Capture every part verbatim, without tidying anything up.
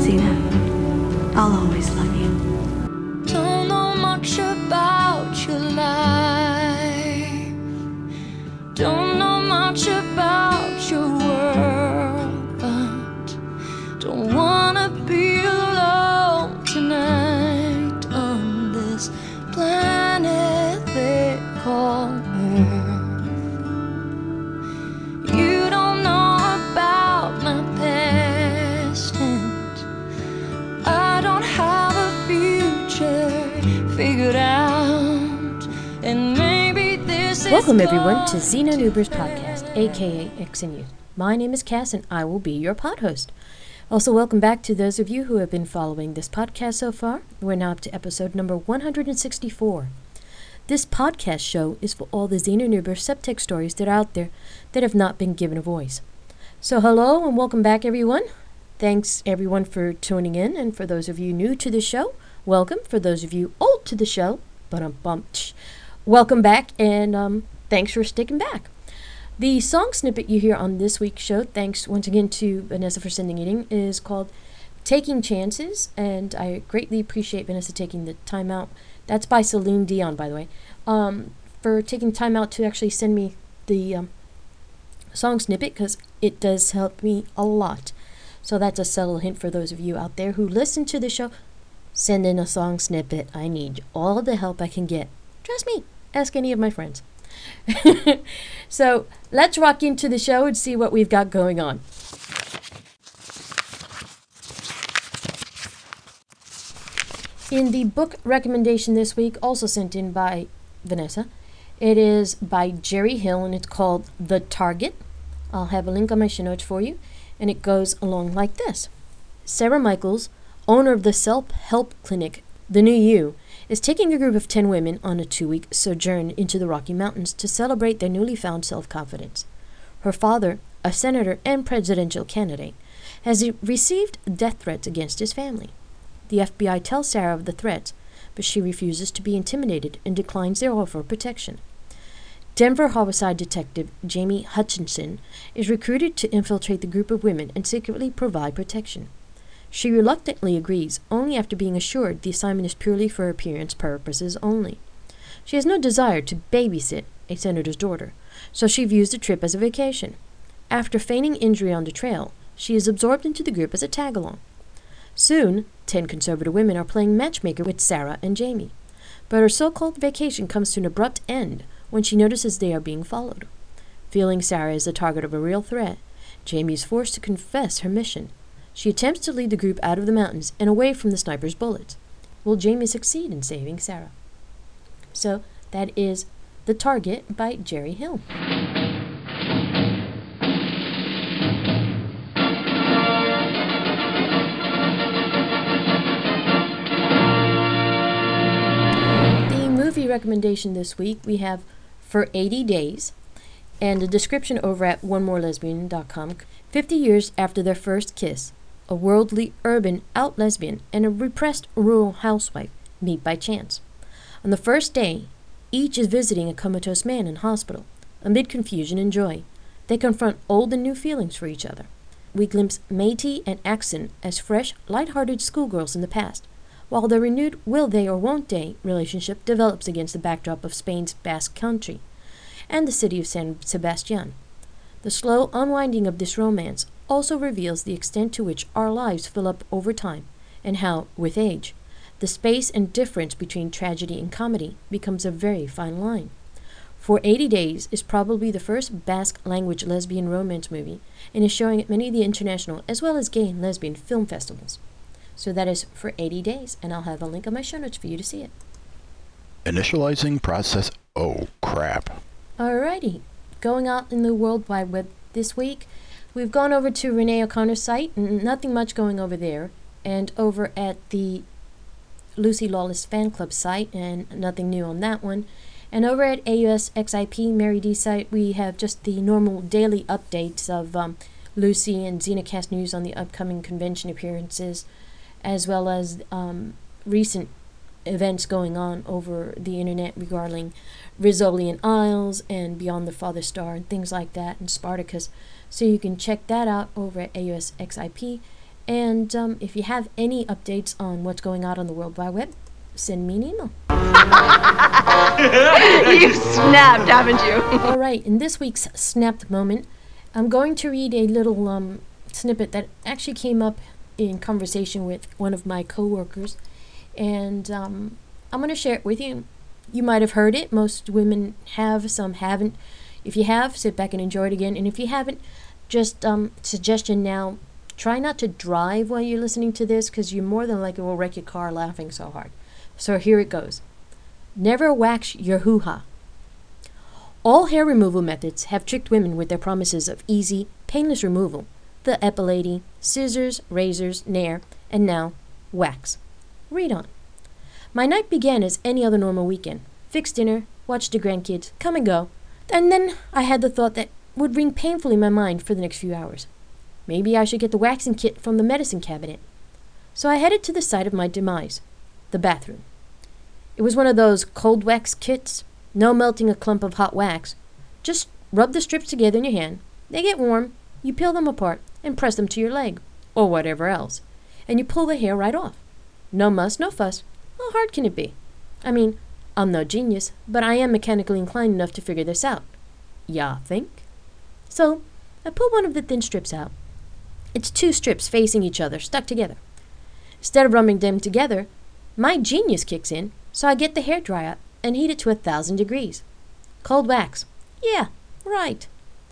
Zena, I'll always love you. Don't know much about your life. Don't know much about your world, but don't wanna be alone tonight on this planet they call Earth. You don't know about my past, and I don't have a future figured out, and maybe this is Welcome everyone to Xena Nubers Podcast, aka X N U. My name is Cass and I will be your pod host. Also, welcome back to those of you who have been following this podcast so far. We're now up to episode number one hundred sixty-four. This podcast show is for all the Xena Nubers subtext stories that are out there that have not been given a voice. So hello and welcome back everyone. Thanks everyone for tuning in, and for those of you new to the show, welcome. For those of you old to the show, but um bum welcome back, and um thanks for sticking back. The song snippet you hear on this week's show, thanks once again to Vanessa for sending it in, is called Taking Chances, and I greatly appreciate Vanessa taking the time out. That's by Celine Dion, by the way, um, for taking time out to actually send me the um, song snippet, because it does help me a lot. So that's a subtle hint for those of you out there who listen to the show. Send in a song snippet. I need all the help I can get. Trust me. Ask any of my friends. So let's rock into the show and see what we've got going on. In the book recommendation this week, also sent in by Vanessa, it is by Jerry Hill and it's called The Target. I'll have a link on my show notes for you, and it goes along like this. Sarah Michaels, owner of the self-help clinic The New You, is taking a group of ten women on a two-week sojourn into the Rocky Mountains to celebrate their newly found self-confidence. Her father, a senator and presidential candidate, has received death threats against his family. The F B I tells Sarah of the threats, but she refuses to be intimidated and declines their offer of protection. Denver homicide detective Jamie Hutchinson is recruited to infiltrate the group of women and secretly provide protection. She reluctantly agrees, only after being assured the assignment is purely for appearance purposes only. She has no desire to babysit a senator's daughter, so she views the trip as a vacation. After feigning injury on the trail, she is absorbed into the group as a tag-along. Soon, ten conservative women are playing matchmaker with Sarah and Jamie, but her so-called vacation comes to an abrupt end when she notices they are being followed. Feeling Sarah is the target of a real threat, Jamie is forced to confess her mission. She attempts to lead the group out of the mountains and away from the sniper's bullets. Will Jamie succeed in saving Sarah? So, that is The Target by Jerry Hill. The movie recommendation this week, we have For eighty days, and a description over at one more lesbian dot com. Fifty years after their first kiss, a worldly, urban, out lesbian and a repressed rural housewife meet by chance. On the first day, each is visiting a comatose man in hospital. Amid confusion and joy, they confront old and new feelings for each other. We glimpse Métis and Axon as fresh, light-hearted schoolgirls in the past, while their renewed will they or won't they relationship develops against the backdrop of Spain's Basque Country and the city of San Sebastian. The slow unwinding of this romance also reveals the extent to which our lives fill up over time, and how, with age, the space and difference between tragedy and comedy becomes a very fine line. For eighty days is probably the first Basque-language lesbian romance movie, and is showing at many of the international as well as gay and lesbian film festivals. So that is For eighty days, and I'll have a link on my show notes for you to see it. Initializing process. Oh, crap. Alrighty, going out in the World Wide Web this week, we've gone over to Renee O'Connor's site, and nothing much going over there, and over at the Lucy Lawless Fan Club site, and nothing new on that one, and over at A U S X I P Mary D site, we have just the normal daily updates of um, Lucy and Xenacast news on the upcoming convention appearances, as well as um, recent events going on over the internet regarding Rizzoli and Isles and Beyond the Father Star and things like that, and Spartacus. So you can check that out over at A U S X I P. And um, if you have any updates on what's going on on the World Wide Web, send me an email. You've snapped, haven't you? All right, in this week's Snapped Moment, I'm going to read a little um, snippet that actually came up in conversation with one of my coworkers, and um, I'm going to share it with you. You might have heard it. Most women have, some haven't. If you have, sit back and enjoy it again. And if you haven't, just um, suggestion now, try not to drive while you're listening to this, because you more than likely will wreck your car laughing so hard. So here it goes. Never wax your hoo-ha. All hair removal methods have tricked women with their promises of easy, painless removal. The epilating, scissors, razors, nair, and now wax. Read on. My night began as any other normal weekend. Fix dinner, watch the grandkids, come and go. And then I had the thought that would ring painfully in my mind for the next few hours. Maybe I should get the waxing kit from the medicine cabinet. So I headed to the site of my demise, the bathroom. It was one of those cold wax kits, no melting a clump of hot wax. Just rub the strips together in your hand. They get warm, you peel them apart, and press them to your leg, or whatever else, and you pull the hair right off. No muss, no fuss. How hard can it be? I mean, I'm no genius, but I am mechanically inclined enough to figure this out. Ya think? So, I pull one of the thin strips out. It's two strips facing each other, stuck together. Instead of rubbing them together, my genius kicks in, so I get the hairdryer out and heat it to a thousand degrees. Cold wax. Yeah, right.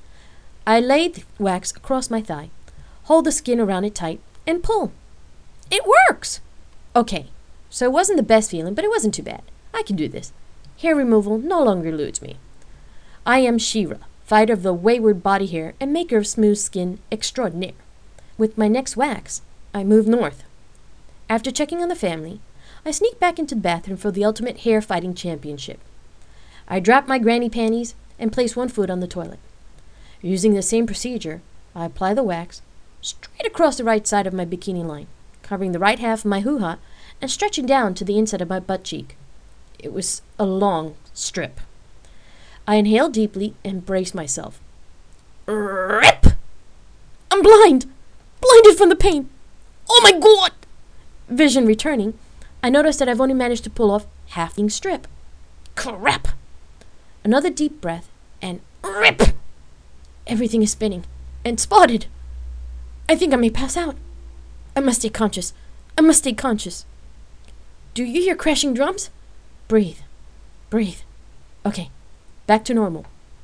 I lay the wax across my thigh, hold the skin around it tight, and pull. It works! Okay, so it wasn't the best feeling, but it wasn't too bad. I can do this. Hair removal no longer eludes me. I am She-Ra, fighter of the wayward body hair and maker of smooth skin extraordinaire. With my next wax, I move north. After checking on the family, I sneak back into the bathroom for the ultimate hair fighting championship. I drop my granny panties and place one foot on the toilet. Using the same procedure, I apply the wax straight across the right side of my bikini line, covering the right half of my hoo-ha and stretching down to the inside of my butt cheek. It was a long strip. I inhale deeply and brace myself. Rip! I'm blind! Blinded from the pain! Oh my God! Vision returning, I notice that I've only managed to pull off half the strip. Crap! Another deep breath, and rip! Everything is spinning, and spotted. I think I may pass out. I must stay conscious. I must stay conscious. Do you hear crashing drums? Breathe. Breathe. Okay, back to normal.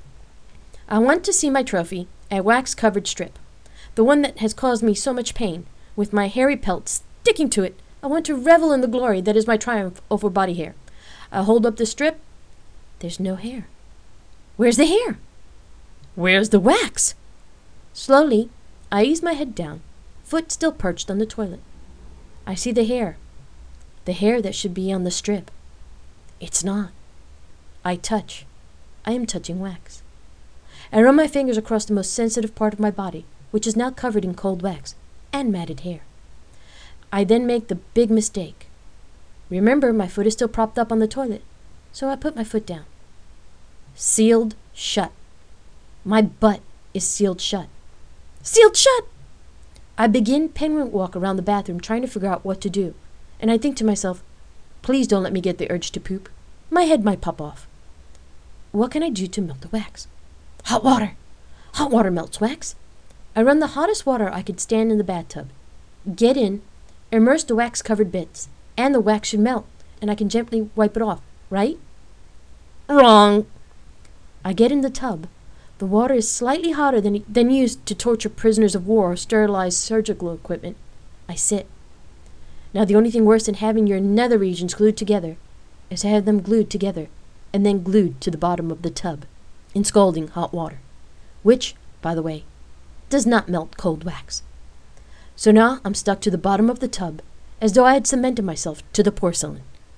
I want to see my trophy, a wax-covered strip. The one that has caused me so much pain, with my hairy pelt sticking to it. I want to revel in the glory that is my triumph over body hair. I hold up the strip. There's no hair. Where's the hair? Where's the wax? Slowly, I ease my head down, foot still perched on the toilet. I see the hair. The hair that should be on the strip. It's not. I touch. I am touching wax. I run my fingers across the most sensitive part of my body, which is now covered in cold wax and matted hair. I then make the big mistake. Remember, my foot is still propped up on the toilet, so I put my foot down. Sealed shut. My butt is sealed shut. Sealed shut! I begin penguin walk around the bathroom trying to figure out what to do, and I think to myself, please don't let me get the urge to poop. My head might pop off. What can I do to melt the wax? Hot water! Hot water melts wax. I run the hottest water I could stand in the bathtub. Get in, immerse the wax-covered bits, and the wax should melt, and I can gently wipe it off, right? Wrong! I get in the tub. The water is slightly hotter than, than used to torture prisoners of war or sterilize surgical equipment. I sit. Now the only thing worse than having your nether regions glued together is to have them glued together and then glued to the bottom of the tub in scalding hot water, which, by the way, does not melt cold wax. So now I'm stuck to the bottom of the tub as though I had cemented myself to the porcelain.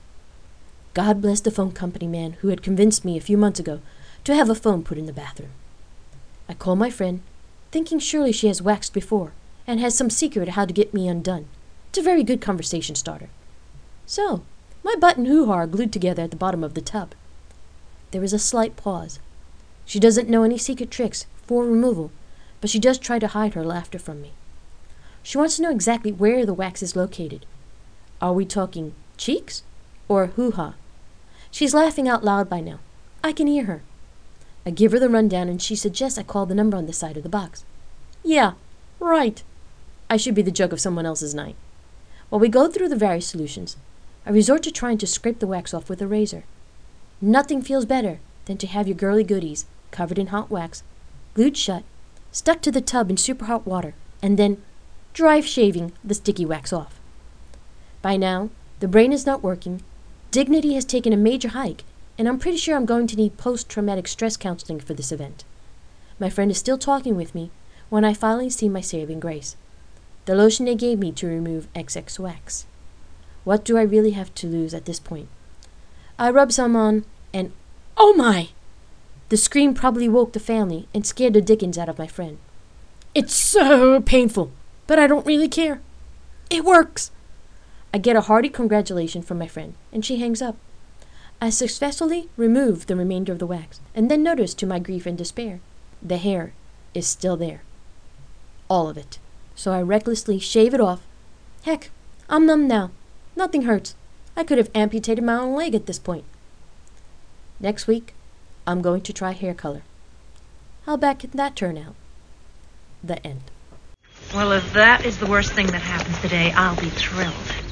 God bless the phone company man who had convinced me a few months ago to have a phone put in the bathroom. I call my friend, thinking surely she has waxed before and has some secret of how to get me undone. It's a very good conversation starter. So, my butt and hoo-ha are glued together at the bottom of the tub. There is a slight pause. She doesn't know any secret tricks for removal, but she does try to hide her laughter from me. She wants to know exactly where the wax is located. Are we talking cheeks or hoo-ha? She's laughing out loud by now. I can hear her. I give her the rundown and she suggests I call the number on the side of the box. Yeah, right. I should be the joke of someone else's night. While we go through the various solutions, I resort to trying to scrape the wax off with a razor. Nothing feels better than to have your girly goodies covered in hot wax, glued shut, stuck to the tub in super hot water, and then dry shaving the sticky wax off. By now, the brain is not working, dignity has taken a major hike, and I'm pretty sure I'm going to need post-traumatic stress counseling for this event. My friend is still talking with me when I finally see my saving grace. The lotion they gave me to remove excess wax. What do I really have to lose at this point? I rub some on, and oh my! The scream probably woke the family and scared the dickens out of my friend. It's so painful, but I don't really care. It works! I get a hearty congratulation from my friend, and she hangs up. I successfully remove the remainder of the wax, and then notice, to my grief and despair, the hair is still there. All of it. So I recklessly shave it off. Heck, I'm numb now. Nothing hurts. I could have amputated my own leg at this point. Next week, I'm going to try hair color. How bad can that turn out? The end. Well, if that is the worst thing that happens today, I'll be thrilled.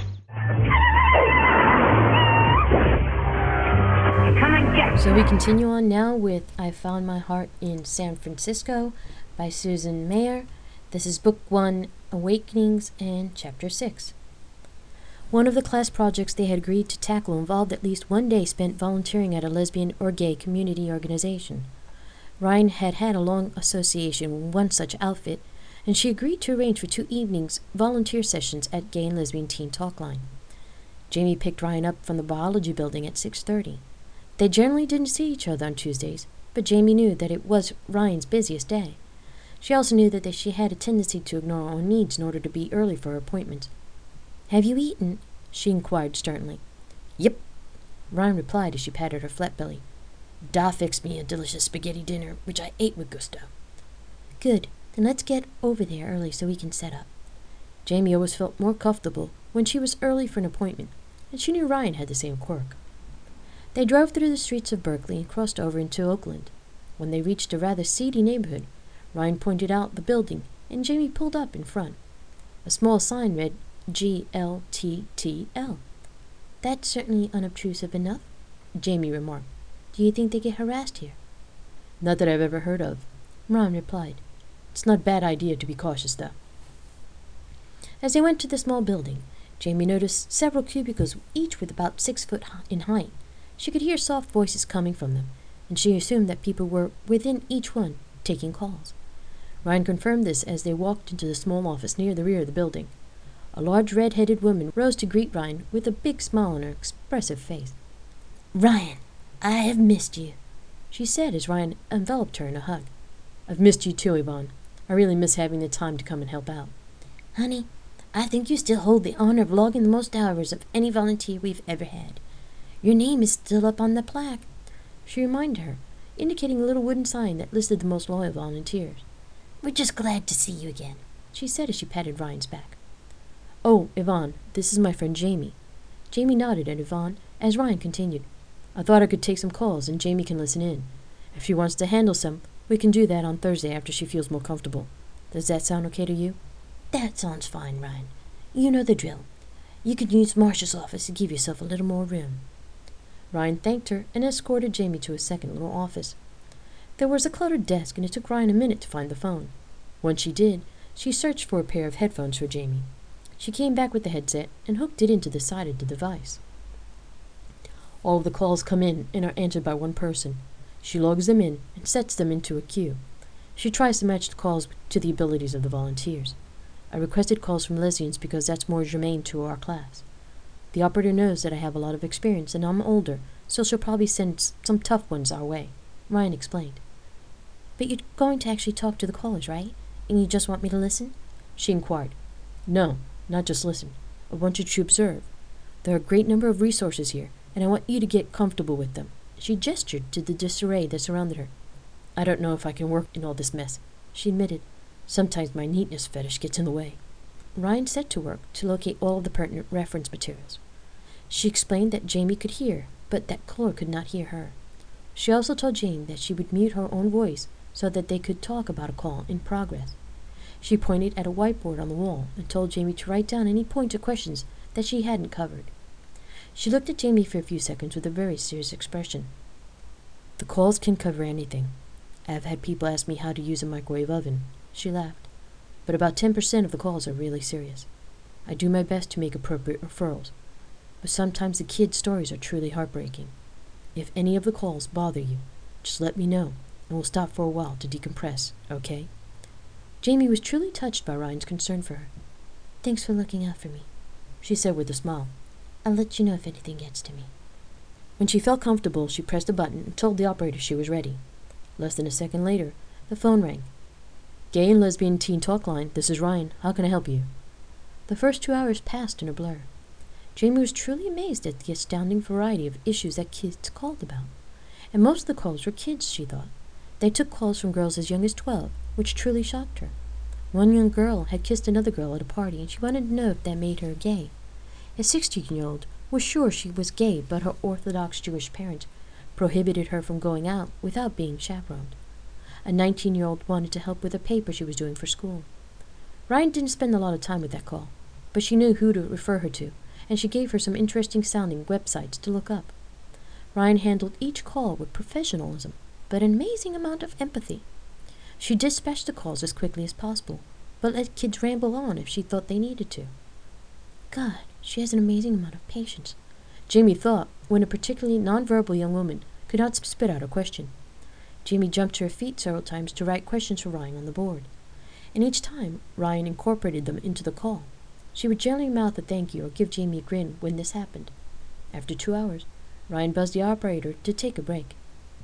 Come and get. So we continue on now with I Found My Heart in San Francisco by Susan Mayer. This is Book one, Awakenings, and Chapter six. One of the class projects they had agreed to tackle involved at least one day spent volunteering at a lesbian or gay community organization. Ryan had had a long association with one such outfit, and she agreed to arrange for two evenings volunteer sessions at Gay and Lesbian Teen Talk Line. Jamie picked Ryan up from the biology building at six thirty. They generally didn't see each other on Tuesdays, but Jamie knew that it was Ryan's busiest day. She also knew that she had a tendency to ignore her own needs in order to be early for her appointments. Have you eaten? She inquired sternly. Yep, Ryan replied as she patted her flat belly. Da fixed me a delicious spaghetti dinner, which I ate with gusto. Good, then let's get over there early so we can set up. Jamie always felt more comfortable when she was early for an appointment, and she knew Ryan had the same quirk. They drove through the streets of Berkeley and crossed over into Oakland. When they reached a rather seedy neighborhood, Ryan pointed out the building, and Jamie pulled up in front. A small sign read G L T T L. That's certainly unobtrusive enough, Jamie remarked. Do you think they get harassed here? Not that I've ever heard of, Ryan replied. It's not a bad idea to be cautious, though. As they went to the small building, Jamie noticed several cubicles, each with about six foot in height. She could hear soft voices coming from them, and she assumed that people were within each one, taking calls. Ryan confirmed this as they walked into the small office near the rear of the building. A large red-headed woman rose to greet Ryan with a big smile on her expressive face. Ryan, I have missed you, she said as Ryan enveloped her in a hug. I've missed you too, Yvonne. I really miss having the time to come and help out. Honey, I think you still hold the honor of logging the most hours of any volunteer we've ever had. Your name is still up on the plaque, she reminded her, indicating a little wooden sign that listed the most loyal volunteers. We're just glad to see you again, she said as she patted Ryan's back. Oh, Yvonne, this is my friend Jamie. Jamie nodded at Yvonne as Ryan continued. I thought I could take some calls and Jamie can listen in. If she wants to handle some, we can do that on Thursday after she feels more comfortable. Does that sound okay to you? That sounds fine, Ryan. You know the drill. You can use Marcia's office to give yourself a little more room. Ryan thanked her and escorted Jamie to a second little office. There was a cluttered desk, and it took Ryan a minute to find the phone. Once she did, she searched for a pair of headphones for Jamie. She came back with the headset and hooked it into the side of the device. All of the calls come in and are answered by one person. She logs them in and sets them into a queue. She tries to match the calls to the abilities of the volunteers. I requested calls from lesbians because that's more germane to our class. The operator knows that I have a lot of experience and I'm older, so she'll probably send some tough ones our way, Ryan explained. But you're going to actually talk to the callers, right? And you just want me to listen? She inquired. No, not just listen. I want you to observe. There are a great number of resources here, and I want you to get comfortable with them. She gestured to the disarray that surrounded her. I don't know if I can work in all this mess, she admitted. Sometimes my neatness fetish gets in the way. Ryan set to work to locate all of the pertinent reference materials. She explained that Jamie could hear, but that caller could not hear her. She also told Jamie that she would mute her own voice so that they could talk about a call in progress. She pointed at a whiteboard on the wall and told Jamie to write down any points or questions that she hadn't covered. She looked at Jamie for a few seconds with a very serious expression. "The calls can cover anything. I have had people ask me how to use a microwave oven." She laughed. "But about ten percent of the calls are really serious. I do my best to make appropriate referrals, but sometimes the kids' stories are truly heartbreaking. If any of the calls bother you, just let me know, and we'll stop for a while to decompress, okay?" Jamie was truly touched by Ryan's concern for her. "Thanks for looking out for me," she said with a smile. "I'll let you know if anything gets to me." When she felt comfortable, she pressed a button and told the operator she was ready. Less than a second later, the phone rang. "Gay and Lesbian Teen Talk Line, this is Ryan. How can I help you?" The first two hours passed in a blur. Jamie was truly amazed at the astounding variety of issues that kids called about. And most of the calls were kids, she thought. They took calls from girls as young as twelve, which truly shocked her. One young girl had kissed another girl at a party, and she wanted to know if that made her gay. A sixteen-year-old was sure she was gay, but her Orthodox Jewish parents prohibited her from going out without being chaperoned. A nineteen-year-old wanted to help with a paper she was doing for school. Ryan didn't spend a lot of time with that call, but she knew who to refer her to, and she gave her some interesting-sounding websites to look up. Ryan handled each call with professionalism, but an amazing amount of empathy. She dispatched the calls as quickly as possible, but let kids ramble on if she thought they needed to. God, she has an amazing amount of patience, Jamie thought, when a particularly nonverbal young woman could not spit out a question. Jamie jumped to her feet several times to write questions for Ryan on the board, and each time Ryan incorporated them into the call. She would generally mouth a thank you or give Jamie a grin when this happened. After two hours, Ryan buzzed the operator to take a break.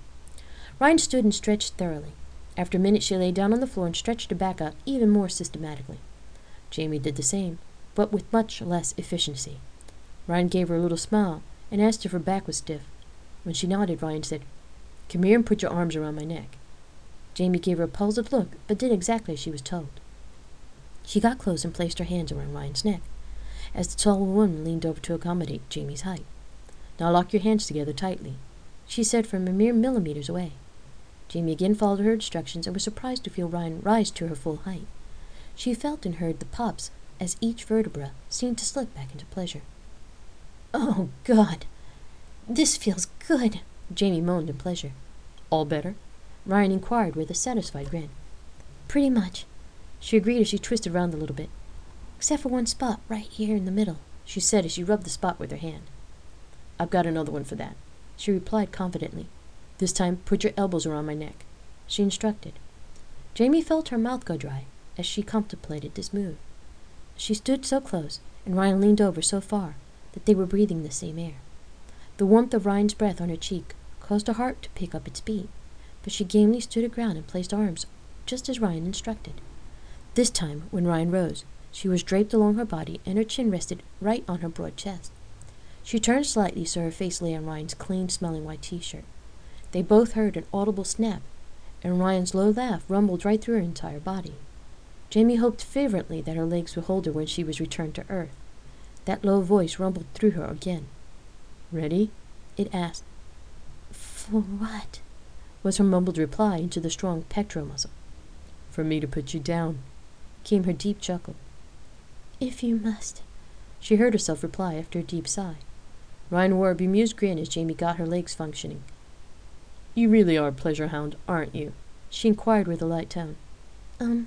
Ryan stood and stretched thoroughly. After a minute, she lay down on the floor and stretched her back out even more systematically. Jamie did the same, but with much less efficiency. Ryan gave her a little smile and asked if her back was stiff. When she nodded, Ryan said, "Come here and put your arms around my neck." Jamie gave her a puzzled look, but did exactly as she was told. She got close and placed her hands around Ryan's neck, as the tall woman leaned over to accommodate Jamie's height. "Now lock your hands together tightly," she said from a mere millimeters away. Jamie again followed her instructions and was surprised to feel Ryan rise to her full height. She felt and heard the pops as each vertebra seemed to slip back into pleasure. "Oh, God, this feels good," Jamie moaned in pleasure. "All better?" Ryan inquired with a satisfied grin. "Pretty much," she agreed as she twisted around a little bit. "Except for one spot right here in the middle," she said as she rubbed the spot with her hand. "I've got another one for that," she replied confidently. "This time, put your elbows around my neck," she instructed. Jamie felt her mouth go dry as she contemplated this move. She stood so close, and Ryan leaned over so far, that they were breathing the same air. The warmth of Ryan's breath on her cheek caused her heart to pick up its beat, but she gamely stood her ground and placed arms just as Ryan instructed. This time, when Ryan rose, she was draped along her body and her chin rested right on her broad chest. She turned slightly so her face lay on Ryan's clean-smelling white t-shirt. They both heard an audible snap, and Ryan's low laugh rumbled right through her entire body. Jamie hoped fervently that her legs would hold her when she was returned to earth. That low voice rumbled through her again. "Ready?" it asked. "For what?" was her mumbled reply into the strong pectoral muscle. "For me to put you down," came her deep chuckle. "If you must," she heard herself reply after a deep sigh. Ryan wore a bemused grin as Jamie got her legs functioning. "You really are a pleasure hound, aren't you?" she inquired with a light tone. Um,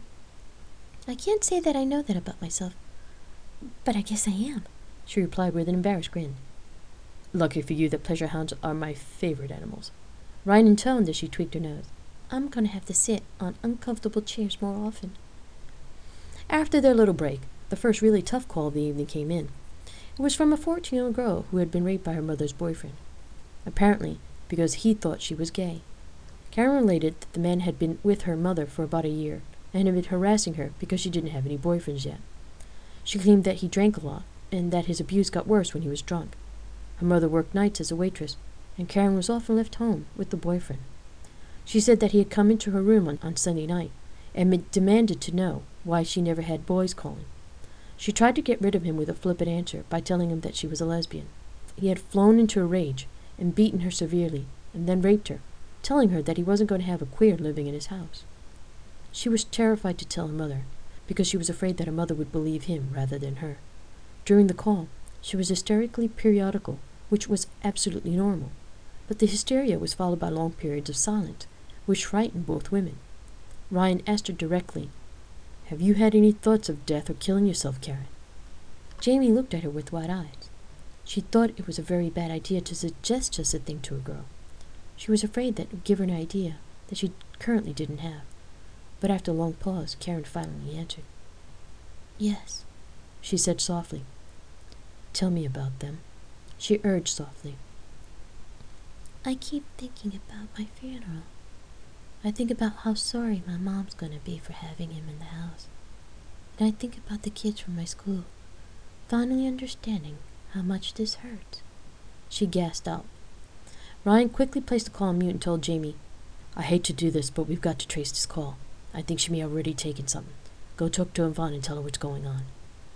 I can't say that I know that about myself, but I guess I am," she replied with an embarrassed grin. "Lucky for you that pleasure hounds are my favorite animals," Ryan intoned as she tweaked her nose. "I'm going to have to sit on uncomfortable chairs more often." After their little break, the first really tough call of the evening came in. It was from a fourteen-year-old girl who had been raped by her mother's boyfriend, apparently because he thought she was gay. Karen related that the man had been with her mother for about a year and had been harassing her because she didn't have any boyfriends yet. She claimed that he drank a lot and that his abuse got worse when he was drunk. Her mother worked nights as a waitress, and Karen was often left home with the boyfriend. She said that he had come into her room on, on Sunday night and demanded to know why she never had boys calling. She tried to get rid of him with a flippant answer by telling him that she was a lesbian. He had flown into a rage and beaten her severely, and then raped her, telling her that he wasn't going to have a queer living in his house. She was terrified to tell her mother, because she was afraid that her mother would believe him rather than her. During the call, she was hysterically periodical, which was absolutely normal, but the hysteria was followed by long periods of silence, which frightened both women. Ryan asked her directly, "Have you had any thoughts of death or killing yourself, Karen?" Jamie looked at her with wide eyes. She thought it was a very bad idea to suggest such a thing to a girl. She was afraid that it would give her an idea that she currently didn't have. But after a long pause, Karen finally answered. "Yes," she said softly. "Tell me about them," she urged softly. "I keep thinking about my funeral. I think about how sorry my mom's going to be for having him in the house. And I think about the kids from my school, finally understanding how much this hurts," she gasped out. Ryan quickly placed the call on mute and told Jamie, "I hate to do this, but we've got to trace this call. I think she may have already taken something. Go talk to Yvonne and tell her what's going on."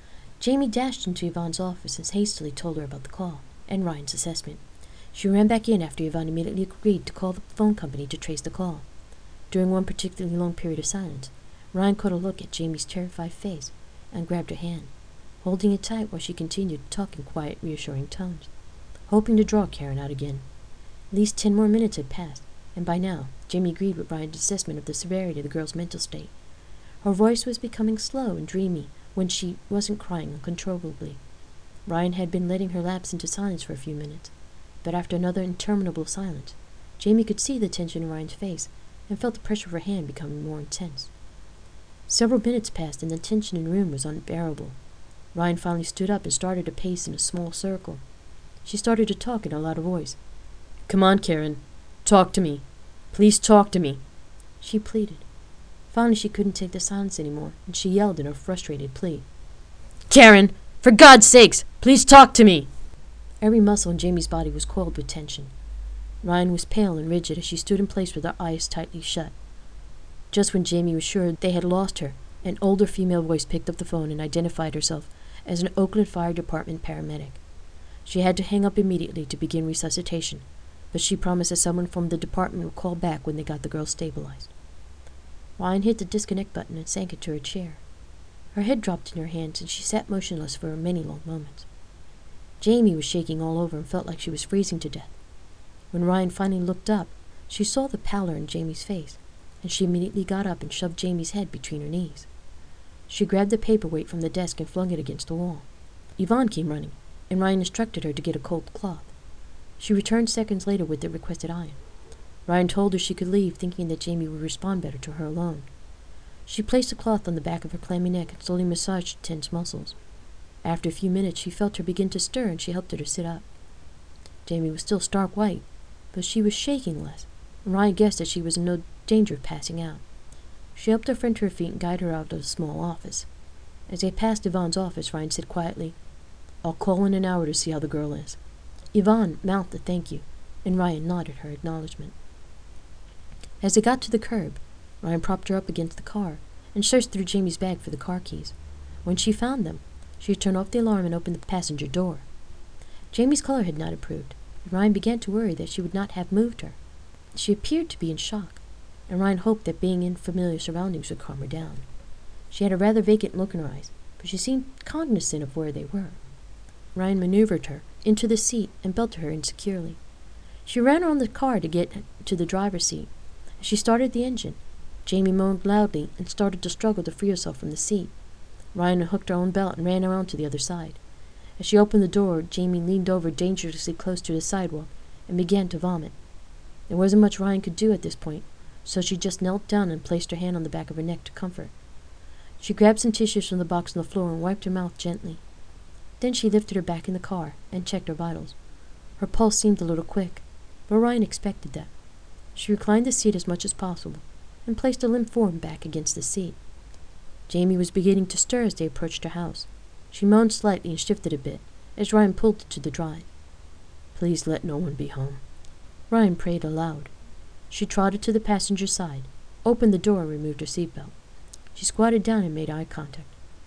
Jamie dashed into Yvonne's office and hastily told her about the call and Ryan's assessment. She ran back in after Yvonne immediately agreed to call the phone company to trace the call. During one particularly long period of silence, Ryan caught a look at Jamie's terrified face and grabbed her hand, holding it tight while she continued to talk in quiet, reassuring tones, hoping to draw Karen out again. At least ten more minutes had passed, and by now, Jamie agreed with Ryan's assessment of the severity of the girl's mental state. Her voice was becoming slow and dreamy when she wasn't crying uncontrollably. Ryan had been letting her lapse into silence for a few minutes, but after another interminable silence, Jamie could see the tension in Ryan's face and felt the pressure of her hand becoming more intense. Several minutes passed and the tension in the room was unbearable. Ryan finally stood up and started to pace in a small circle. She started to talk in a louder voice. "Come on, Karen. Talk to me. Please talk to me," she pleaded. Finally, she couldn't take the silence anymore, and she yelled in a frustrated plea. "Karen, for God's sakes, please talk to me!" Every muscle in Jamie's body was coiled with tension. Ryan was pale and rigid as she stood in place with her eyes tightly shut. Just when Jamie was sure they had lost her, an older female voice picked up the phone and identified herself as an Oakland Fire Department paramedic. She had to hang up immediately to begin resuscitation, but she promised that someone from the department would call back when they got the girl stabilized. Ryan hit the disconnect button and sank into her chair. Her head dropped in her hands, and she sat motionless for many long moments. Jamie was shaking all over and felt like she was freezing to death. When Ryan finally looked up, she saw the pallor in Jamie's face, and she immediately got up and shoved Jamie's head between her knees. She grabbed the paperweight from the desk and flung it against the wall. Yvonne came running, and Ryan instructed her to get a cold cloth. She returned seconds later with the requested iron. Ryan told her she could leave, thinking that Jamie would respond better to her alone. She placed the cloth on the back of her clammy neck and slowly massaged tense muscles. After a few minutes, she felt her begin to stir, and she helped her to sit up. Jamie was still stark white, but she was shaking less, and Ryan guessed that she was in no danger of passing out. She helped her friend to her feet and guided her out of the small office. As they passed Yvonne's office, Ryan said quietly, "I'll call in an hour to see how the girl is." Yvonne mouthed a thank you, and Ryan nodded her acknowledgement. As they got to the curb, Ryan propped her up against the car and searched through Jamie's bag for the car keys. When she found them, she turned off the alarm and opened the passenger door. Jamie's color had not improved, and Ryan began to worry that she would not have moved her. She appeared to be in shock, and Ryan hoped that being in familiar surroundings would calm her down. She had a rather vacant look in her eyes, but she seemed cognizant of where they were. Ryan maneuvered her into the seat and belted her insecurely. She ran around the car to get to the driver's seat. As she started the engine, Jamie moaned loudly and started to struggle to free herself from the seat. Ryan unhooked her own belt and ran around to the other side. As she opened the door, Jamie leaned over dangerously close to the sidewalk and began to vomit. There wasn't much Ryan could do at this point, so she just knelt down and placed her hand on the back of her neck to comfort. She grabbed some tissues from the box on the floor and wiped her mouth gently. Then she lifted her back in the car and checked her vitals. Her pulse seemed a little quick, but Ryan expected that. She reclined the seat as much as possible and placed her limp form back against the seat. Jamie was beginning to stir as they approached her house. She moaned slightly and shifted a bit as Ryan pulled her to the drive. "Please let no one be home," Ryan prayed aloud. She trotted to the passenger side, opened the door and removed her seatbelt. She squatted down and made eye contact.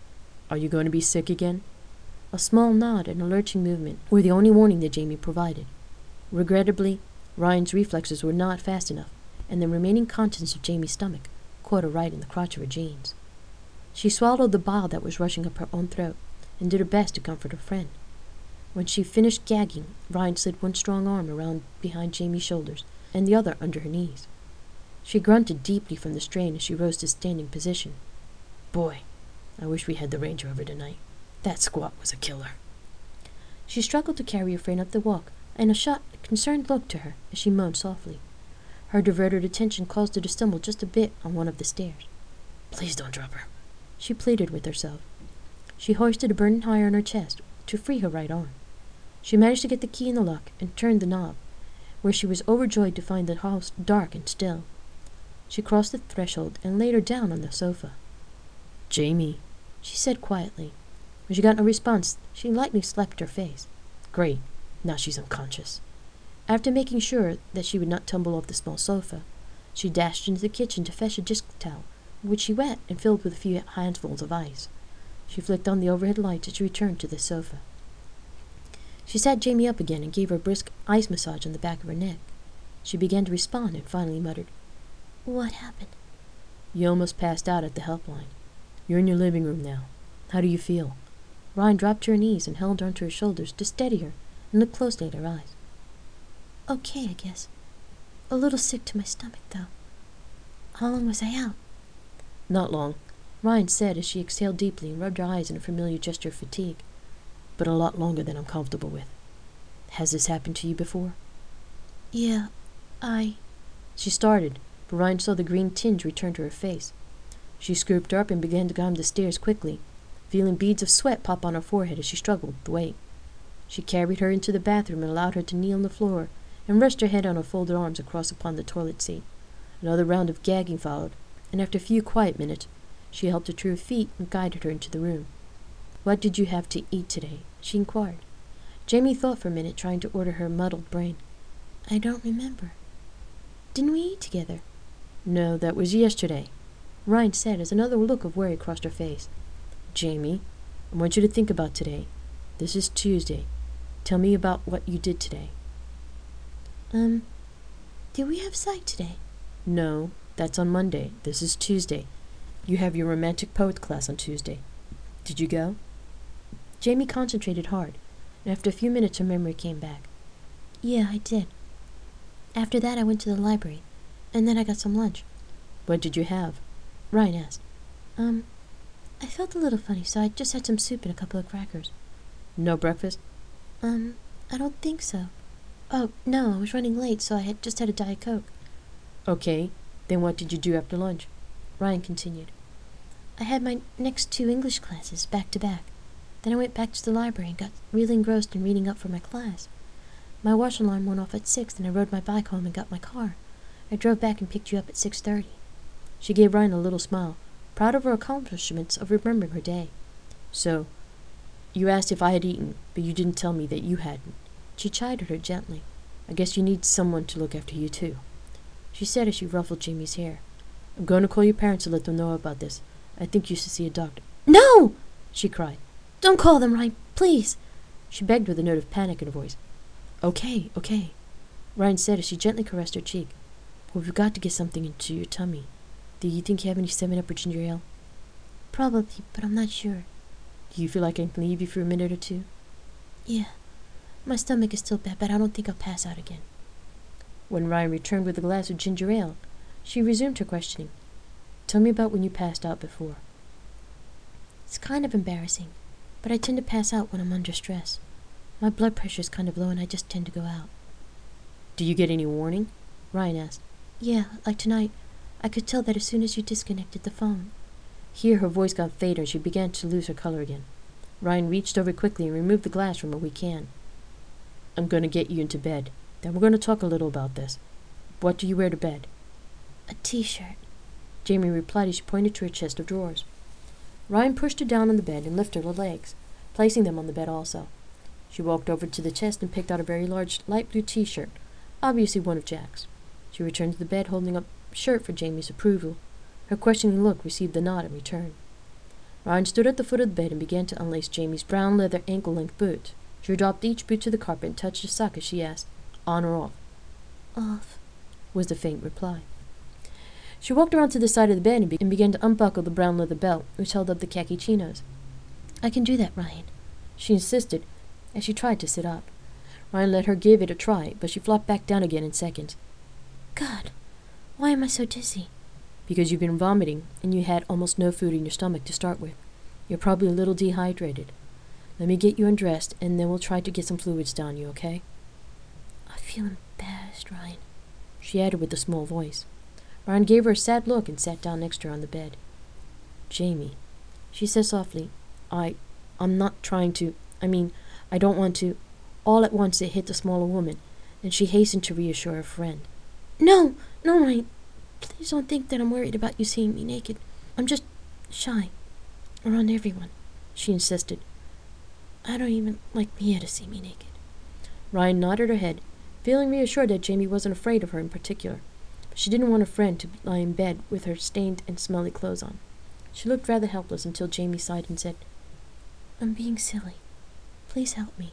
Are you going to be sick again? A small nod and a lurching movement were the only warning that Jamie provided. Regrettably, Ryan's reflexes were not fast enough, and the remaining contents of Jamie's stomach caught her right in the crotch of her jeans. She swallowed the bile that was rushing up her own throat and did her best to comfort her friend. When she finished gagging, Ryan slid one strong arm around behind Jamie's shoulders and the other under her knees. She grunted deeply from the strain as she rose to standing position. Boy, I wish we had the ranger over tonight. That squat was a killer. She struggled to carry her friend up the walk, and a shot, concerned look to her as she moaned softly. Her diverted attention caused her to stumble just a bit on one of the stairs. Please don't drop her, she pleaded with herself. She hoisted a burden higher on her chest to free her right arm. She managed to get the key in the lock and turned the knob, where she was overjoyed to find the house dark and still. She crossed the threshold and laid her down on the sofa. Jamie, she said quietly. When she got no response, she lightly slapped her face. Great, now she's unconscious. After making sure that she would not tumble off the small sofa, she dashed into the kitchen to fetch a dish towel, which she wet and filled with a few handfuls of ice. She flicked on the overhead lights as she returned to the sofa. She sat Jamie up again and gave her a brisk ice massage on the back of her neck. She began to respond and finally muttered, What happened? You almost passed out at the helpline. You're in your living room now. How do you feel? Ryan dropped to her knees and held her onto her shoulders to steady her and looked closely at her eyes. Okay, I guess. A little sick to my stomach, though. How long was I out? Not long, Ryan said as she exhaled deeply and rubbed her eyes in a familiar gesture of fatigue. But a lot longer than I'm comfortable with. Has this happened to you before? Yeah, I... She started, but Ryan saw the green tinge return to her face. She scooped her up and began to climb the stairs quickly, feeling beads of sweat pop on her forehead as she struggled with the weight. She carried her into the bathroom and allowed her to kneel on the floor and rest her head on her folded arms across upon the toilet seat. Another round of gagging followed, and after a few quiet minutes, she helped her to her feet and guided her into the room. What did you have to eat today? She inquired. Jamie thought for a minute, trying to order her muddled brain. I don't remember. Didn't we eat together? No, that was yesterday, Ryan said as another look of worry crossed her face. Jamie, I want you to think about today. This is Tuesday. Tell me about what you did today. Um, did we have sight today? No, that's on Monday. This is Tuesday. You have your romantic poet class on Tuesday. Did you go? Jamie concentrated hard, and after a few minutes her memory came back. Yeah, I did. After that I went to the library, and then I got some lunch. What did you have? Ryan asked. Um, I felt a little funny, so I just had some soup and a couple of crackers. No breakfast? Um, I don't think so. Oh, no, I was running late, so I had just had a Diet Coke. Okay, then what did you do after lunch? Ryan continued. I had my next two English classes back to back. Then I went back to the library and got really engrossed in reading up for my class. My wash alarm went off at six, and I rode my bike home and got my car. I drove back and picked you up at six thirty. She gave Ryan a little smile, proud of her accomplishments of remembering her day. So, you asked if I had eaten, but you didn't tell me that you hadn't. She chided her gently. I guess you need someone to look after you, too. She said as she ruffled Jamie's hair. I'm going to call your parents to let them know about this. I think you should see a doctor. No! She cried. Don't call them, Ryan, please. She begged with a note of panic in her voice. Okay, okay, Ryan said as she gently caressed her cheek. But we've got to get something into your tummy. Do you think you have any seven up or ginger ale? Probably, but I'm not sure. Do you feel like I can leave you for a minute or two? Yeah. My stomach is still bad, but I don't think I'll pass out again. When Ryan returned with a glass of ginger ale, she resumed her questioning. Tell me about when you passed out before. It's kind of embarrassing, but I tend to pass out when I'm under stress. My blood pressure is kind of low and I just tend to go out. Do you get any warning? Ryan asked. Yeah, like tonight. I could tell that as soon as you disconnected the phone. Here her voice got fainter and she began to lose her color again. Ryan reached over quickly and removed the glass from a weak hand. I'm going to get you into bed. Then we're going to talk a little about this. What do you wear to bed? A t-shirt, Jamie replied as she pointed to her chest of drawers. Ryan pushed her down on the bed and lifted her legs, placing them on the bed also. She walked over to the chest and picked out a very large light blue t-shirt, obviously one of Jack's. She returned to the bed holding up a shirt for Jamie's approval. Her questioning look received the nod in return. Ryan stood at the foot of the bed and began to unlace Jamie's brown leather ankle-length boot. She dropped each boot to the carpet and touched the sock as she asked, "On or off?" "Off," was the faint reply. She walked around to the side of the bed and, be- and began to unbuckle the brown leather belt, which held up the khaki chinos. "I can do that, Ryan," she insisted, as she tried to sit up. Ryan let her give it a try, but she flopped back down again in seconds. "God, why am I so dizzy?" "Because you've been vomiting, and you had almost no food in your stomach to start with. You're probably a little dehydrated. Let me get you undressed, and then we'll try to get some fluids down you, okay?" "I feel embarrassed, Ryan," she added with a small voice. Ryan gave her a sad look and sat down next to her on the bed. "Jamie," she said softly, I, I'm not trying to, I mean, I don't want to." All at once it hit the smaller woman, and she hastened to reassure her friend. "No, no, Ryan. Please don't think that I'm worried about you seeing me naked. I'm just shy. Around everyone," she insisted. "I don't even like Mia to see me naked." Ryan nodded her head, feeling reassured that Jamie wasn't afraid of her in particular. But she didn't want a friend to lie in bed with her stained and smelly clothes on. She looked rather helpless until Jamie sighed and said, "I'm being silly. Please help me."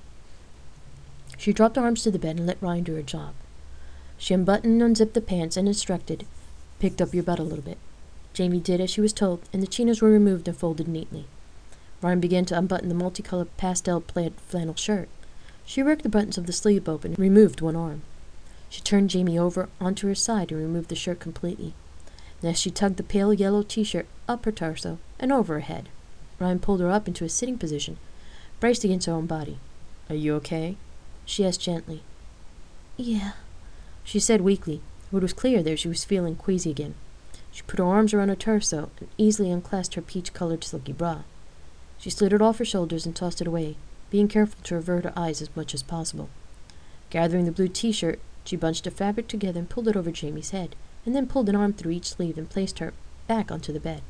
She dropped her arms to the bed and let Ryan do her job. She unbuttoned and unzipped the pants and instructed, "Picked up your butt a little bit." Jamie did as she was told, and the chinos were removed and folded neatly. Ryan began to unbutton the multicolored pastel plaid flannel shirt. She worked the buttons of the sleeve open and removed one arm. She turned Jamie over onto her side and removed the shirt completely. Next she tugged the pale yellow t-shirt up her torso and over her head. Ryan pulled her up into a sitting position, braced against her own body. "Are you okay?" she asked gently. "Yeah," she said weakly, but it was clear that she was feeling queasy again. She put her arms around her torso and easily unclasped her peach-colored silky bra. She slid it off her shoulders and tossed it away, being careful to avert her eyes as much as possible. Gathering the blue t-shirt, she bunched the fabric together and pulled it over Jamie's head, and then pulled an arm through each sleeve and placed her back onto the bed.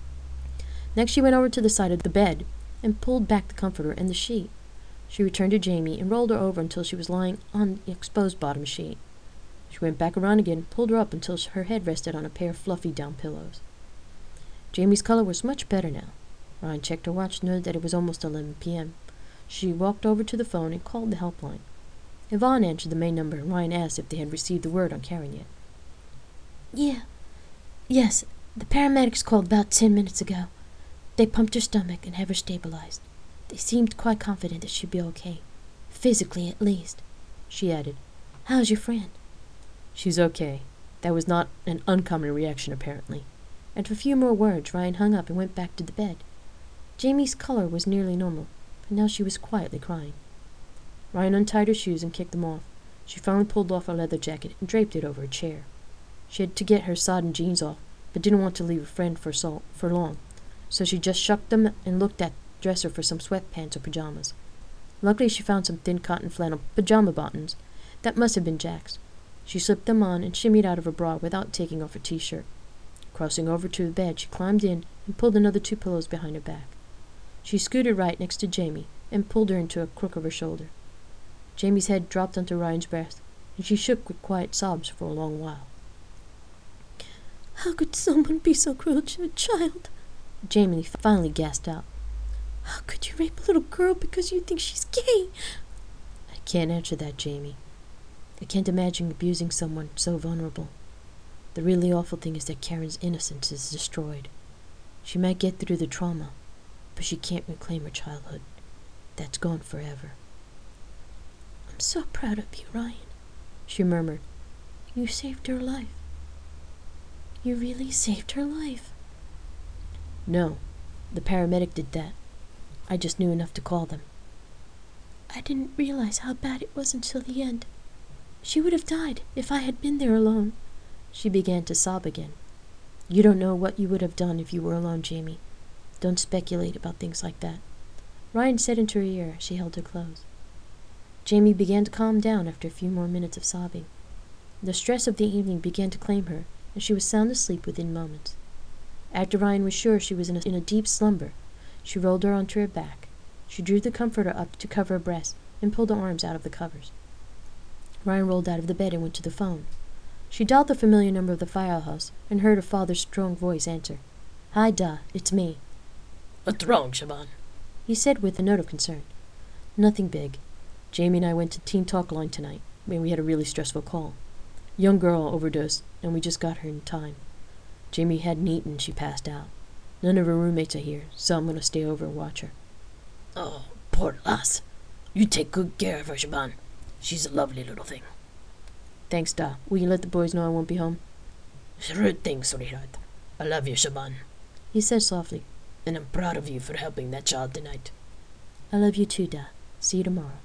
Next she went over to the side of the bed and pulled back the comforter and the sheet. She returned to Jamie and rolled her over until she was lying on the exposed bottom sheet. She went back around again and pulled her up until her head rested on a pair of fluffy down pillows. Jamie's color was much better now. Ryan checked her watch and noted that it was almost eleven p.m. She walked over to the phone and called the helpline. Yvonne answered the main number, and Ryan asked if they had received the word on Karen yet. "Yeah. Yes, the paramedics called about ten minutes ago. They pumped her stomach and have her stabilized. They seemed quite confident that she'd be okay. Physically, at least," she added. "How's your friend?" "She's okay." That was not an uncommon reaction, apparently. After a few more words, Ryan hung up and went back to the bed. Jamie's color was nearly normal, but now she was quietly crying. Ryan untied her shoes and kicked them off. She finally pulled off her leather jacket and draped it over a chair. She had to get her sodden jeans off, but didn't want to leave her friend for, so, for long, so she just shucked them and looked at the dresser for some sweatpants or pajamas. Luckily she found some thin cotton flannel pajama buttons. That must have been Jack's. She slipped them on and shimmied out of her bra without taking off her t-shirt. Crossing over to the bed, she climbed in and pulled another two pillows behind her back. She scooted right next to Jamie and pulled her into a crook of her shoulder. Jamie's head dropped onto Ryan's breast, and she shook with quiet sobs for a long while. "How could someone be so cruel to a child?" Jamie finally gasped out. "How could you rape a little girl because you think she's gay?" "I can't answer that, Jamie. I can't imagine abusing someone so vulnerable. The really awful thing is that Karen's innocence is destroyed. She might get through the trauma, but she can't reclaim her childhood. That's gone forever." "I'm so proud of you, Ryan," she murmured. "You saved her life. You really saved her life." "No, the paramedic did that. I just knew enough to call them." "I didn't realize how bad it was until the end. She would have died if I had been there alone." She began to sob again. "You don't know what you would have done if you were alone, Jamie. Don't speculate about things like that." Ryan said into her ear as she held her close. Jamie began to calm down after a few more minutes of sobbing. The stress of the evening began to claim her, and she was sound asleep within moments. After Ryan was sure she was in a, in a deep slumber, she rolled her onto her back. She drew the comforter up to cover her breast and pulled her arms out of the covers. Ryan rolled out of the bed and went to the phone. She dialed the familiar number of the firehouse and heard her father's strong voice answer. "Hi, Da, it's me." What's wrong, Shaban? He said with a note of concern. Nothing big. Jamie and I went to Teen Talk Line tonight, when we had a really stressful call. Young girl overdosed, and we just got her in time. Jamie hadn't eaten and she passed out. None of her roommates are here, so I'm going to stay over and watch her. Oh, poor lass. You take good care of her, Shaban. She's a lovely little thing. Thanks, Da. Will you let the boys know I won't be home? Sure thing, sweetheart. I love you, Shaban. He said softly. And I'm proud of you for helping that child tonight. I love you too, Da. See you tomorrow.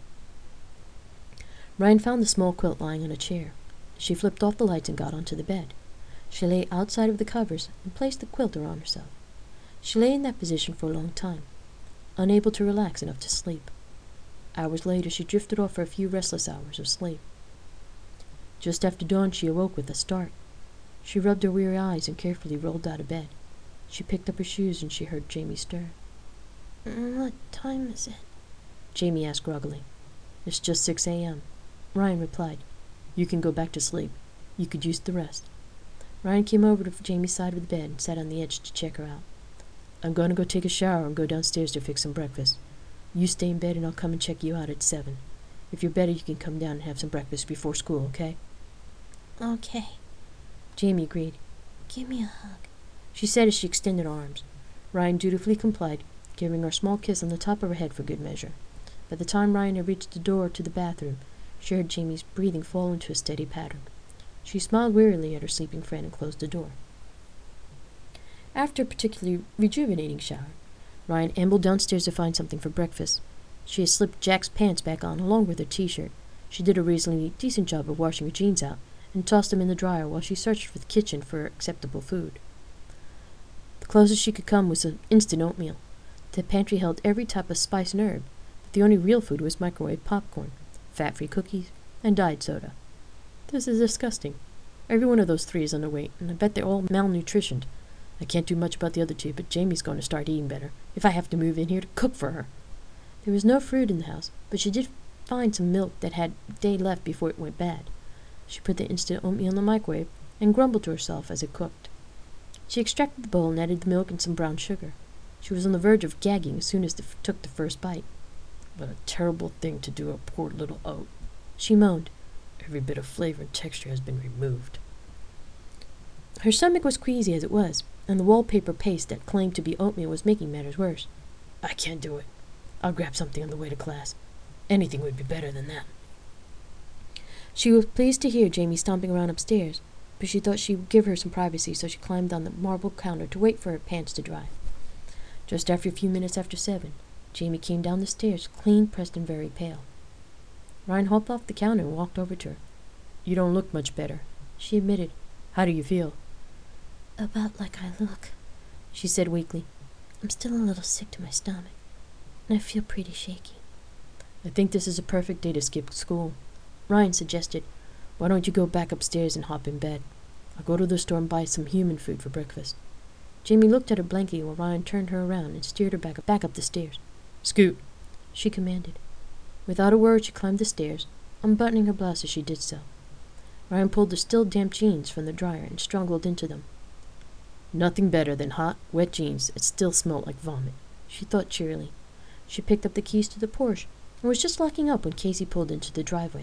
Ryan found the small quilt lying on a chair. She flipped off the lights and got onto the bed. She lay outside of the covers and placed the quilt around herself. She lay in that position for a long time, unable to relax enough to sleep. Hours later, she drifted off for a few restless hours of sleep. Just after dawn, she awoke with a start. She rubbed her weary eyes and carefully rolled out of bed. She picked up her shoes and she heard Jamie stir. What time is it? Jamie asked groggily. It's just six a.m. Ryan replied. You can go back to sleep. You could use the rest. Ryan came over to Jamie's side of the bed and sat on the edge to check her out. I'm going to go take a shower and go downstairs to fix some breakfast. You stay in bed and I'll come and check you out at seven. If you're better, you can come down and have some breakfast before school, okay? Okay. Jamie agreed. Give me a hug, she said as she extended her arms. Ryan dutifully complied, giving her a small kiss on the top of her head for good measure. By the time Ryan had reached the door to the bathroom, she heard Jamie's breathing fall into a steady pattern. She smiled wearily at her sleeping friend and closed the door. After a particularly rejuvenating shower, Ryan ambled downstairs to find something for breakfast. She had slipped Jack's pants back on along with her t-shirt. She did a reasonably decent job of washing her jeans out and tossed them in the dryer while she searched for the kitchen for acceptable food. The closest she could come was an instant oatmeal. The pantry held every type of spice and herb, but the only real food was microwave popcorn, fat-free cookies, and diet soda. This is disgusting. Every one of those three is underweight, and I bet they're all malnutritioned. I can't do much about the other two, but Jamie's going to start eating better, if I have to move in here to cook for her. There was no fruit in the house, but she did find some milk that had a day left before it went bad. She put the instant oatmeal in the microwave and grumbled to herself as it cooked. She extracted the bowl and added the milk and some brown sugar. She was on the verge of gagging as soon as she f- took the first bite. What a terrible thing to do a poor little oat, she moaned. Every bit of flavor and texture has been removed. Her stomach was queasy as it was, and the wallpaper paste that claimed to be oatmeal was making matters worse. I can't do it. I'll grab something on the way to class. Anything would be better than that. She was pleased to hear Jamie stomping around upstairs, but she thought she would give her some privacy, so she climbed on the marble counter to wait for her pants to dry. Just after a few minutes after seven, Jamie came down the stairs, clean, pressed, and very pale. Ryan hopped off the counter and walked over to her. You don't look much better, she admitted. How do you feel? About like I look, she said weakly. I'm still a little sick to my stomach, and I feel pretty shaky. I think this is a perfect day to skip school. Ryan suggested, why don't you go back upstairs and hop in bed? I'll go to the store and buy some human food for breakfast. Jamie looked at her blankly while Ryan turned her around and steered her back, back up the stairs. Scoot, she commanded. Without a word, she climbed the stairs, unbuttoning her blouse as she did so. Ryan pulled the still damp jeans from the dryer and struggled into them. Nothing better than hot, wet jeans that still smelled like vomit, she thought cheerily. She picked up the keys to the Porsche and was just locking up when Casey pulled into the driveway.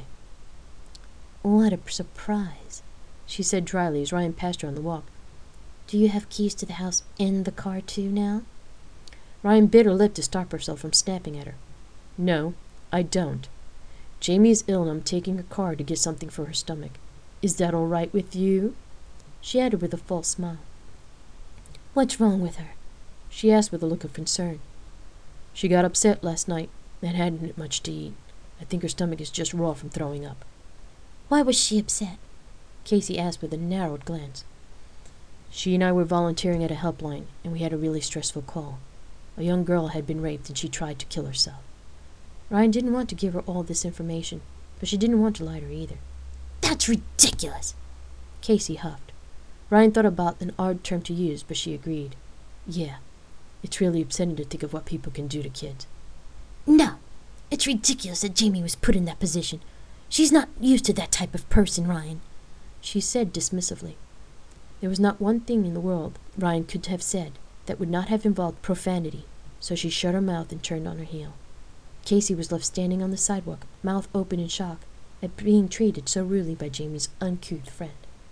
What a surprise, she said dryly as Ryan passed her on the walk. Do you have keys to the house and the car too now? Ryan bit her lip to stop herself from snapping at her. No, I don't. Jamie is ill and I'm taking her car to get something for her stomach. Is that all right with you? She added with a false smile. What's wrong with her? She asked with a look of concern. She got upset last night and hadn't had much to eat. I think her stomach is just raw from throwing up. Why was she upset? Casey asked with a narrowed glance. She and I were volunteering at a helpline, and we had a really stressful call. A young girl had been raped and she tried to kill herself. Ryan didn't want to give her all this information, but she didn't want to lie to her either. That's ridiculous, Casey huffed. Ryan thought about an odd term to use, but she agreed. Yeah, it's really upsetting to think of what people can do to kids. No, it's ridiculous that Jamie was put in that position. She's not used to that type of person, Ryan, she said dismissively. There was not one thing in the world Ryan could have said that would not have involved profanity, so she shut her mouth and turned on her heel. Casey was left standing on the sidewalk, mouth open in shock, at being treated so rudely by Jamie's uncouth friend.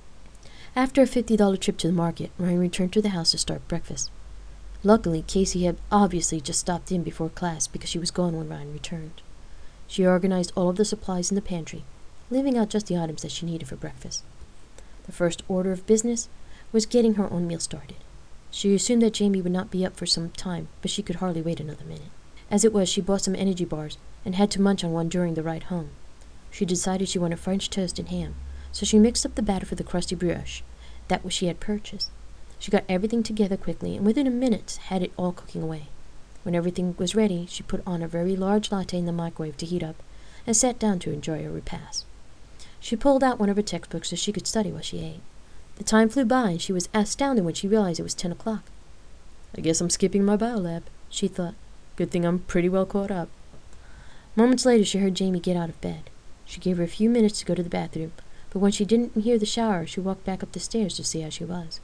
After a fifty dollar trip to the market, Ryan returned to the house to start breakfast. Luckily, Casey had obviously just stopped in before class because she was gone when Ryan returned. She organized all of the supplies in the pantry, leaving out just the items that she needed for breakfast. The first order of business was getting her own meal started. She assumed that Jamie would not be up for some time, but she could hardly wait another minute. As it was, she bought some energy bars and had to munch on one during the ride home. She decided she wanted French toast and ham, so she mixed up the batter for the crusty brioche that she had purchased. She got everything together quickly, and within a minute had it all cooking away. When everything was ready, she put on a very large latte in the microwave to heat up, and sat down to enjoy her repast. She pulled out one of her textbooks so she could study while she ate. The time flew by, and she was astounded when she realized it was ten o'clock. "I guess I'm skipping my biolab," she thought. "Good thing I'm pretty well caught up." Moments later, she heard Jamie get out of bed. She gave her a few minutes to go to the bathroom, but when she didn't hear the shower, she walked back up the stairs to see how she was.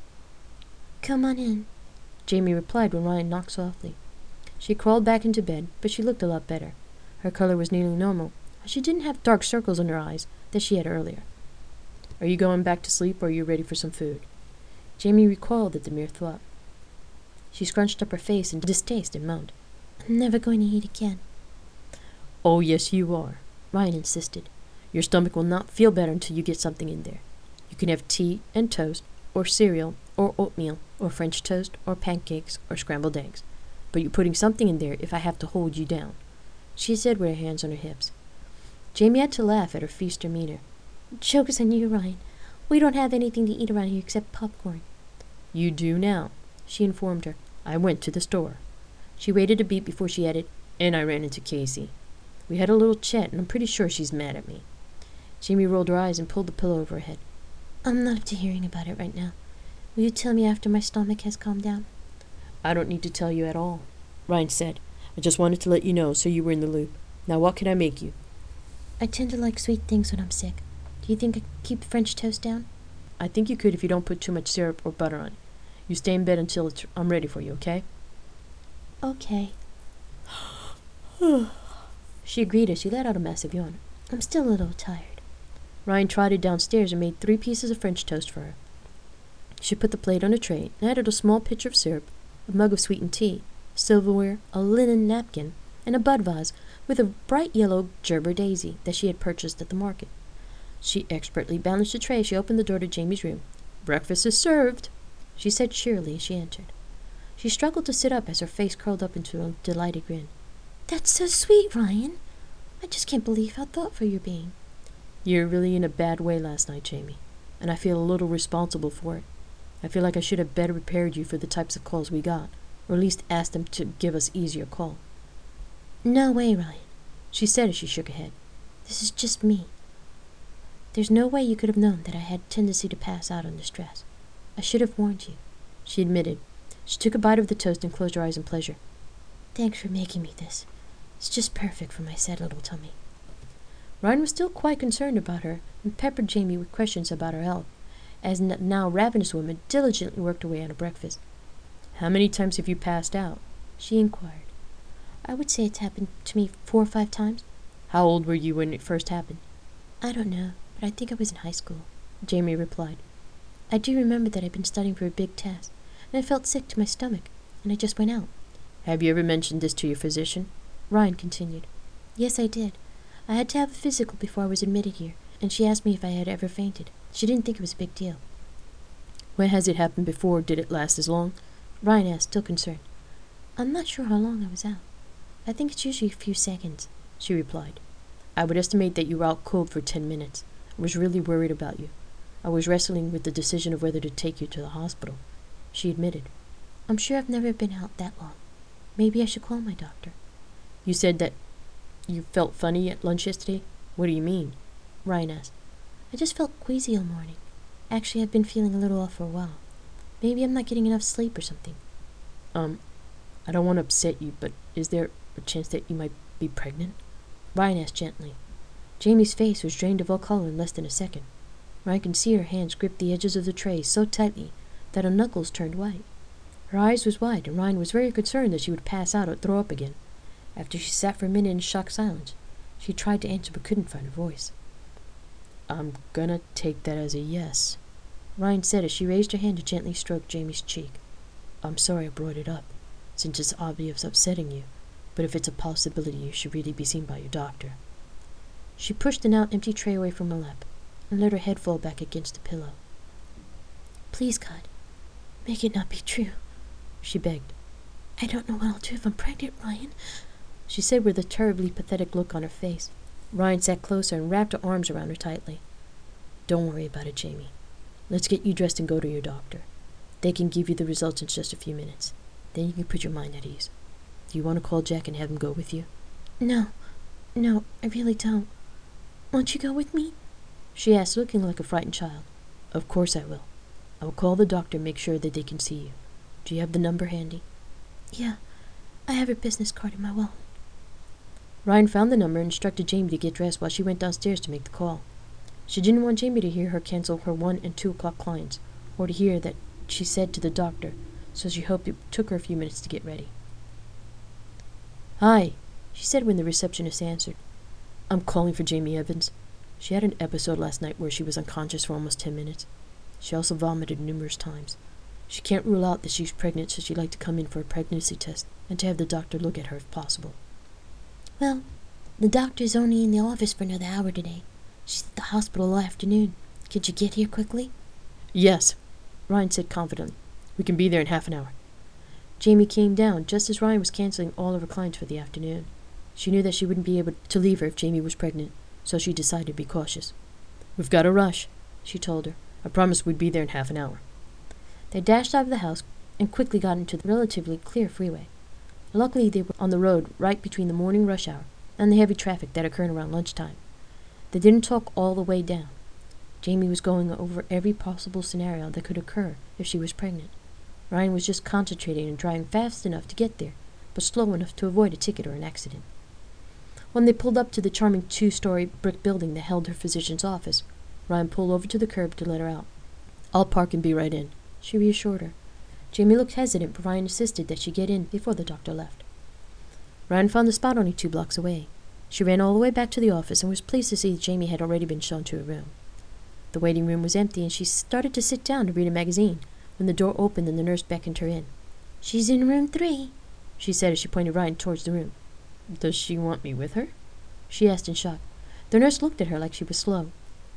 Come on in, Jamie replied when Ryan knocked softly. She crawled back into bed, but she looked a lot better. Her color was nearly normal, and she didn't have dark circles under her eyes that she had earlier. "Are you going back to sleep, or are you ready for some food?" Jamie recoiled at the mere thought. She scrunched up her face in distaste and moaned. I'm never going to eat again. "Oh, yes, you are," Ryan insisted. "Your stomach will not feel better until you get something in there. You can have tea and toast, or cereal, or oatmeal, or French toast, or pancakes, or scrambled eggs. But you're putting something in there if I have to hold you down," she said with her hands on her hips. Jamie had to laugh at her feast demeanor. Joke's on you, Ryan. We don't have anything to eat around here except popcorn. "You do now," she informed her. "I went to the store." She waited a beat before she added, "And I ran into Casey. We had a little chat, and I'm pretty sure she's mad at me." Jamie rolled her eyes and pulled the pillow over her head. I'm not up to hearing about it right now. Will you tell me after my stomach has calmed down? "I don't need to tell you at all," Ryan said. "I just wanted to let you know so you were in the loop. Now what can I make you?" I tend to like sweet things when I'm sick. Do you think I could keep French toast down? "I think you could if you don't put too much syrup or butter on it. You stay in bed until it's, I'm ready for you, okay?" Okay. She agreed as she let out a massive yawn. I'm still a little tired. Ryan trotted downstairs and made three pieces of French toast for her. She put the plate on a tray and added a small pitcher of syrup, a mug of sweetened tea, silverware, a linen napkin, and a bud vase with a bright yellow Gerber daisy that she had purchased at the market. She expertly balanced the tray as she opened the door to Jamie's room. "Breakfast is served," she said cheerily as she entered. She struggled to sit up as her face curled up into a delighted grin. That's so sweet, Ryan. I just can't believe how thoughtful you're being. "You're really in a bad way last night, Jamie, and I feel a little responsible for it. I feel like I should have better prepared you for the types of calls we got, or at least asked them to give us easier call." No way, Ryan, she said as she shook her head. This is just me. There's no way you could have known that I had a tendency to pass out under stress. I should have warned you, she admitted. She took a bite of the toast and closed her eyes in pleasure. Thanks for making me this. It's just perfect for my sad little tummy. Ryan was still quite concerned about her and peppered Jamie with questions about her health, as the now ravenous woman diligently worked away on her breakfast. "How many times have you passed out?" she inquired. I would say it's happened to me four or five times. "How old were you when it first happened?" I don't know, but I think I was in high school, Jamie replied. I do remember that I'd been studying for a big test, and I felt sick to my stomach, and I just went out. "Have you ever mentioned this to your physician?" Ryan continued. Yes, I did. I had to have a physical before I was admitted here, and she asked me if I had ever fainted. She didn't think it was a big deal. "When has it happened before? Did it last as long?" Ryan asked, still concerned. I'm not sure how long I was out. I think it's usually a few seconds, she replied. "I would estimate that you were out cold for ten minutes. I was really worried about you. I was wrestling with the decision of whether to take you to the hospital," she admitted. I'm sure I've never been out that long. Maybe I should call my doctor. "You said that you felt funny at lunch yesterday? What do you mean?" Ryan asked. I just felt queasy all morning. Actually, I've been feeling a little off for a while. Maybe I'm not getting enough sleep or something. Um, I don't want to upset you, but is there a chance that you might be pregnant?" Ryan asked gently. Jamie's face was drained of all color in less than a second. Ryan could see her hands grip the edges of the tray so tightly that her knuckles turned white. Her eyes was wide, and Ryan was very concerned that she would pass out or throw up again. After she sat for a minute in shocked silence, she tried to answer but couldn't find her voice. I'm gonna take that as a yes, Ryan said as she raised her hand to gently stroke Jamie's cheek. I'm sorry I brought it up, since it's obvious upsetting you, but if it's a possibility, you should really be seen by your doctor. She pushed the now empty tray away from her lap and let her head fall back against the pillow. Please, God, make it not be true, she begged. I don't know what I'll do if I'm pregnant, Ryan, she said with a terribly pathetic look on her face. Ryan sat closer and wrapped her arms around her tightly. Don't worry about it, Jamie. Let's get you dressed and go to your doctor. They can give you the results in just a few minutes. Then you can put your mind at ease. Do you want to call Jack and have him go with you? No, no, I really don't. Won't you go with me? She asked, looking like a frightened child. Of course I will. I will call the doctor and make sure that they can see you. Do you have the number handy? Yeah, I have her business card in my wallet. Ryan found the number and instructed Jamie to get dressed while she went downstairs to make the call. She didn't want Jamie to hear her cancel her one and two o'clock clients, or to hear that she said to the doctor, so she hoped it took her a few minutes to get ready. Hi, she said when the receptionist answered. I'm calling for Jamie Evans. She had an episode last night where she was unconscious for almost ten minutes. She also vomited numerous times. She can't rule out that she's pregnant, so she'd like to come in for a pregnancy test and to have the doctor look at her if possible. Well, the doctor's only in the office for another hour today. She's at the hospital all afternoon. Could you get here quickly? Yes, Ryan said confidently. We can be there in half an hour. Jamie came down just as Ryan was canceling all of her clients for the afternoon. She knew that she wouldn't be able to leave her if Jamie was pregnant, so she decided to be cautious. We've got to rush, she told her. I promised we'd be there in half an hour. They dashed out of the house and quickly got into the relatively clear freeway. Luckily, they were on the road right between the morning rush hour and the heavy traffic that occurred around lunchtime. They didn't talk all the way down. Jamie was going over every possible scenario that could occur if she was pregnant. Ryan was just concentrating on driving fast enough to get there, but slow enough to avoid a ticket or an accident. When they pulled up to the charming two-story brick building that held her physician's office, Ryan pulled over to the curb to let her out. I'll park and be right in, she reassured her. Jamie looked hesitant, but Ryan insisted that she get in before the doctor left. Ryan found the spot only two blocks away. She ran all the way back to the office and was pleased to see that Jamie had already been shown to her room. The waiting room was empty, and she started to sit down to read a magazine when the door opened and the nurse beckoned her in. She's in room three, she said as she pointed Ryan towards the room. Does she want me with her? She asked in shock. The nurse looked at her like she was slow.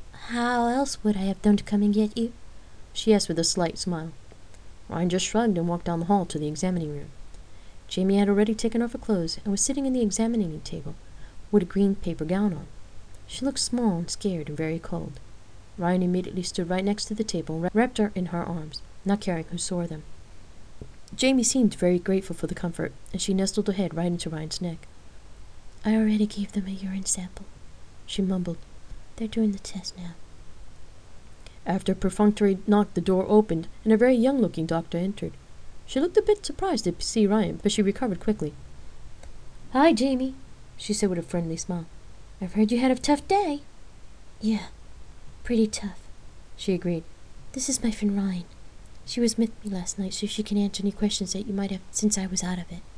How else would I have done to come and get you? She asked with a slight smile. Ryan just shrugged and walked down the hall to the examining room. Jamie had already taken off her clothes and was sitting in the examining table with a green paper gown on. She looked small and scared and very cold. Ryan immediately stood right next to the table and wrapped her in her arms, not caring who saw them. Jamie seemed very grateful for the comfort, and she nestled her head right into Ryan's neck. I already gave them a urine sample, she mumbled. They're doing the test now. After a perfunctory knock, the door opened, and a very young-looking doctor entered. She looked a bit surprised to see Ryan, but she recovered quickly. Hi, Jamie, she said with a friendly smile. I've heard you had a tough day. Yeah, pretty tough, she agreed. This is my friend Ryan. She was with me last night, so she can answer any questions that you might have since I was out of it.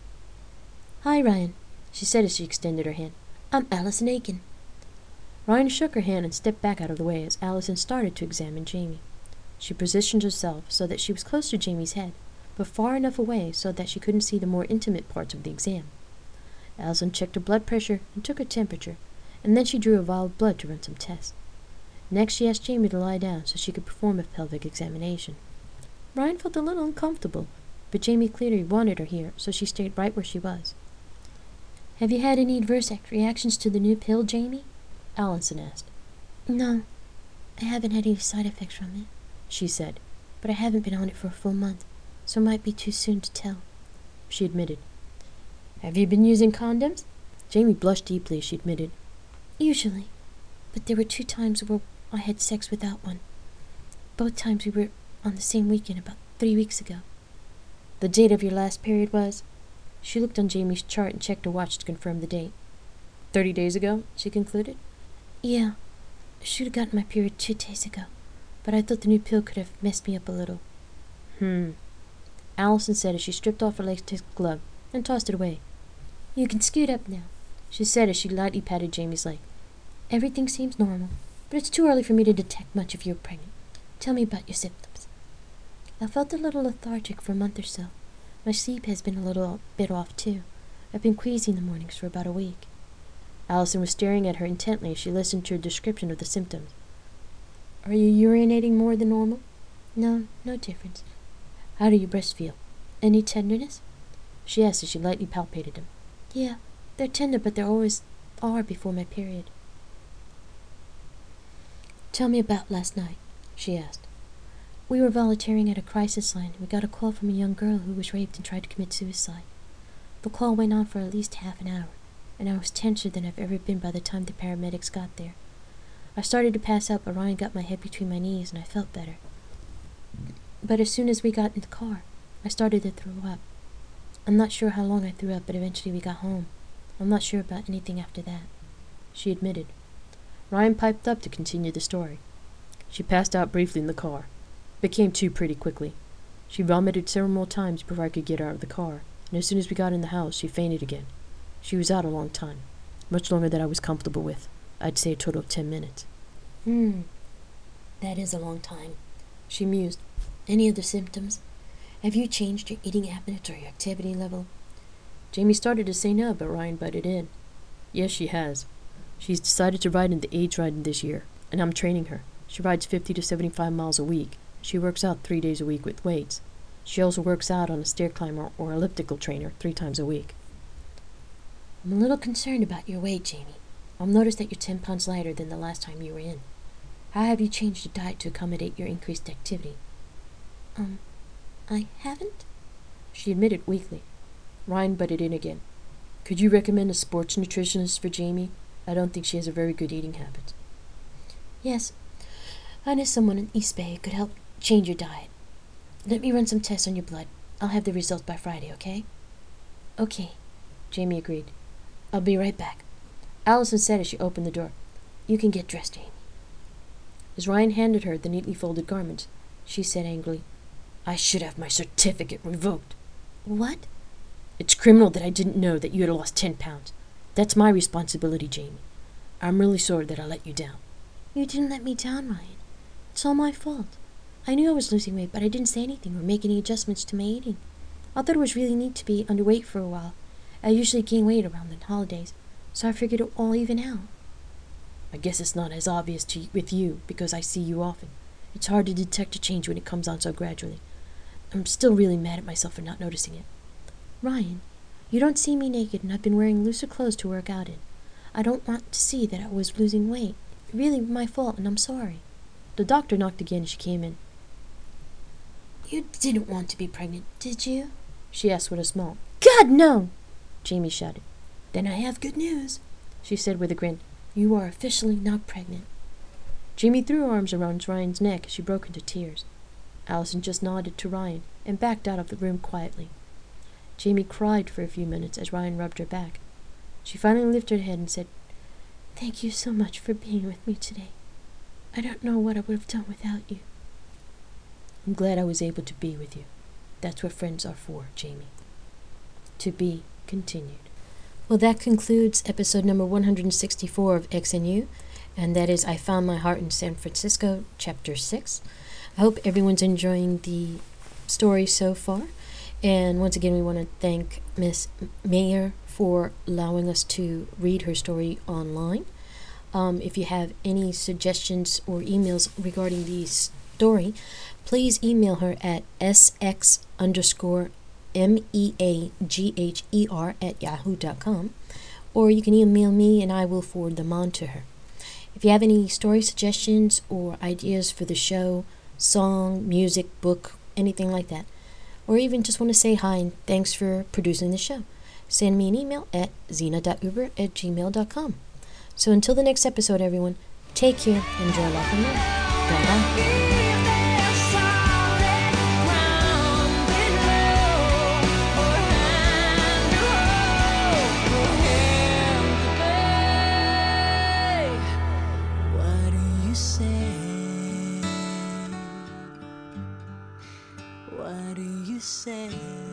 Hi, Ryan, she said as she extended her hand. I'm Allison Aiken. Ryan shook her hand and stepped back out of the way as Allison started to examine Jamie. She positioned herself so that she was close to Jamie's head, but far enough away so that she couldn't see the more intimate parts of the exam. Allison checked her blood pressure and took her temperature, and then she drew a vial of blood to run some tests. Next, she asked Jamie to lie down so she could perform a pelvic examination. Ryan felt a little uncomfortable, but Jamie clearly wanted her here, so she stayed right where she was. Have you had any adverse reactions to the new pill, Jamie? Allison asked. No, I haven't had any side effects from it, she said, but I haven't been on it for a full month, so it might be too soon to tell, she admitted. Have you been using condoms? Jamie blushed deeply as she admitted. Usually, but there were two times where I had sex without one. Both times we were on the same weekend about three weeks ago. The date of your last period was? She looked on Jamie's chart and checked her watch to confirm the date. Thirty days ago, she concluded. Yeah, I should have gotten my period two days ago, but I thought the new pill could have messed me up a little. Hmm. Allison said as she stripped off her latex glove and tossed it away. You can scoot up now, she said as she lightly patted Jamie's leg. Everything seems normal, but it's too early for me to detect much if you're pregnant. Tell me about your symptoms. I felt a little lethargic for a month or so. My sleep has been a little bit off, too. I've been queasy in the mornings for about a week. Allison was staring at her intently as she listened to her description of the symptoms. Are you urinating more than normal? No, no difference. How do your breasts feel? Any tenderness? She asked as she lightly palpated them. Yeah, they're tender, but they always are before my period. Tell me about last night, she asked. We were volunteering at a crisis line. We got a call from a young girl who was raped and tried to commit suicide. The call went on for at least half an hour, and I was tenser than I've ever been by the time the paramedics got there. I started to pass out, but Ryan got my head between my knees, and I felt better. But as soon as we got in the car, I started to throw up. I'm not sure how long I threw up, but eventually we got home. I'm not sure about anything after that, she admitted. Ryan piped up to continue the story. She passed out briefly in the car, but came to pretty quickly. She vomited several more times before I could get her out of the car, and as soon as we got in the house, she fainted again. She was out a long time, much longer than I was comfortable with. I'd say a total of ten minutes. Hmm, that is a long time, she mused. Any other symptoms? Have you changed your eating habits or your activity level? Jamie started to say no, but Ryan butted in. Yes, she has. She's decided to ride in the age riding this year, and I'm training her. She rides fifty to seventy-five miles a week. She works out three days a week with weights. She also works out on a stair climber or elliptical trainer three times a week. I'm a little concerned about your weight, Jamie. I've noticed that you're ten pounds lighter than the last time you were in. How have you changed your diet to accommodate your increased activity? Um, I haven't, she admitted weakly. Ryan butted in again. Could you recommend a sports nutritionist for Jamie? I don't think she has a very good eating habit. Yes, I know someone in East Bay who could help change your diet. Let me run some tests on your blood. I'll have the results by Friday, okay? Okay, Jamie agreed. I'll be right back, Allison said as she opened the door. You can get dressed, Jamie. As Ryan handed her the neatly folded garments, she said angrily, I should have my certificate revoked. What? It's criminal that I didn't know that you had lost ten pounds. That's my responsibility, Jamie. I'm really sorry that I let you down. You didn't let me down, Ryan. It's all my fault. I knew I was losing weight, but I didn't say anything or make any adjustments to my eating. I thought it was really neat to be underweight for a while. I usually gain weight around the holidays, so I figured it all even out. I guess it's not as obvious to, with you, because I see you often. It's hard to detect a change when it comes on so gradually. I'm still really mad at myself for not noticing it. Ryan, you don't see me naked, and I've been wearing looser clothes to work out in. I don't want to see that I was losing weight. Really my fault, and I'm sorry. The doctor knocked again as she came in. You didn't want to be pregnant, did you? She asked with a smile. God, no! Jamie shouted. Then I have good news, she said with a grin. You are officially not pregnant. Jamie threw her arms around Ryan's neck as she broke into tears. Allison just nodded to Ryan and backed out of the room quietly. Jamie cried for a few minutes as Ryan rubbed her back. She finally lifted her head and said, Thank you so much for being with me today. I don't know what I would have done without you. I'm glad I was able to be with you. That's what friends are for, Jamie. To be continued. Well, that concludes episode number one hundred sixty-four of X and U, and that is I Found My Heart in San Francisco, chapter six. I hope everyone's enjoying the story so far. And once again, we want to thank Miss Mayer for allowing us to read her story online. Um, if you have any suggestions or emails regarding the story, please email her at sx underscore m-e-a-g-h-e-r at yahoo dot com, or you can email me and I will forward them on to her. If you have any story suggestions or ideas for the show, song, music, book, anything like that, or even just want to say hi and thanks for producing the show, send me an email at zena dot uber at gmail dot com. So until the next episode, everyone, take care, enjoy life and love. Bye-bye. What do you say? say.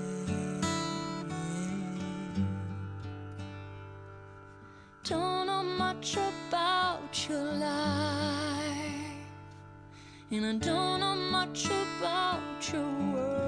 Don't know much about your life, and I don't know much about your world.